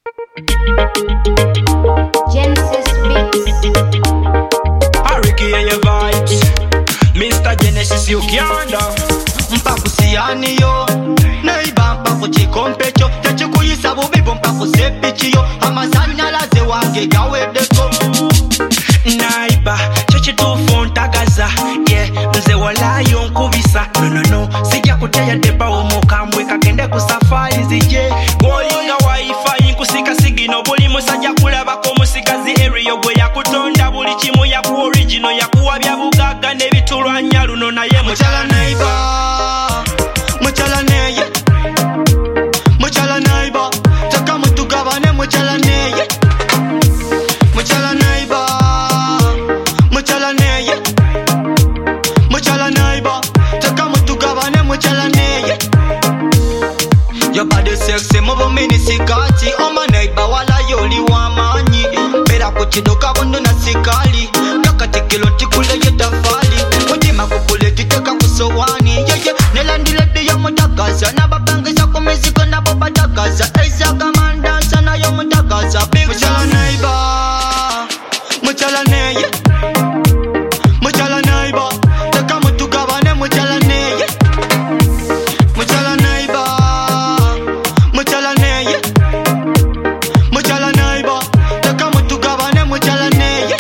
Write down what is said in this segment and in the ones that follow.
Genesis Beats. Ricky and your vibes. Mr. Genesis Uganda. Mpakusiani yo neiba mpakuchikompecho techikuyisa bubibo mpakusepichiyo amazanyalaze wange gaweddeko Naiba chechitufu ntagaza yeah nze walayo nkubisa no sijja kuteya deba omukambwe kagende ku safari zije wolinga wifi nkusika sigino buli musajja kulabako musigazi area gwe yakutonda buli kimu yaku original yakuwa bya bugaga nebitulwanya luno naye muchala neiba muchala neye muchala neiba taka mutugabane muchala neye muchala neiba muchala neye muchala neiba taka mutugabane muchala neye your body sexy mubo mini sikati oma neiba wala yoli wamanyi bera kuchidoka bondo na sikali kakatikilo tikule yetafali mutima kukule titeka kusowani yeye nelandilede yo mutagaza nabapangisa kumiziko nabo batagaza eizaga mandansa nayo mutagaza muchala neiba muchala neye muchala neiba taka mutugabane muchala neye muchala neiba muchala neye muchala neiba taka mutugabane muchala neye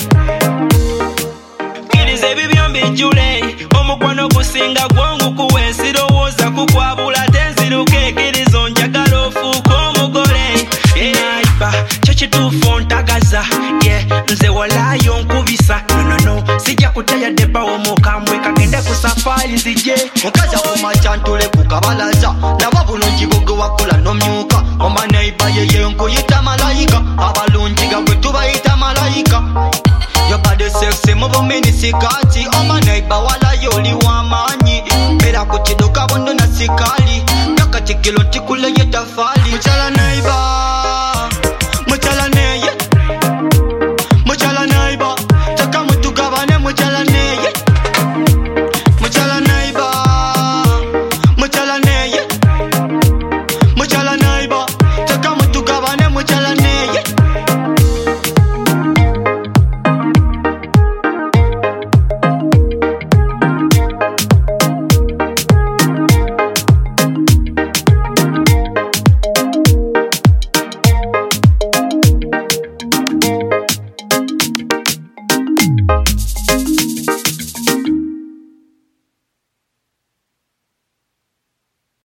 kiriza ebibyo mbijjule omukwano gusinga gwangu kuwensirowooza kukwabula tenziruka ekirizo njagala ofuuka omugole naiba kyekituufu ntagaza ye nze walayo nkubisa no sijja kuteya deba omukambwe kagende ku safari zije mukazi akumacantule kukabalaza naba bulungi bugwe wakula nomyuka oma neiba yeye nkuyita malayika abalungi gabwe tubayita malayika your body sexy mubumini sikati oma neiba walayo oli wamanyi bera kukiduka bondo na sikali nakatikilo tikule yetafali muchala neiba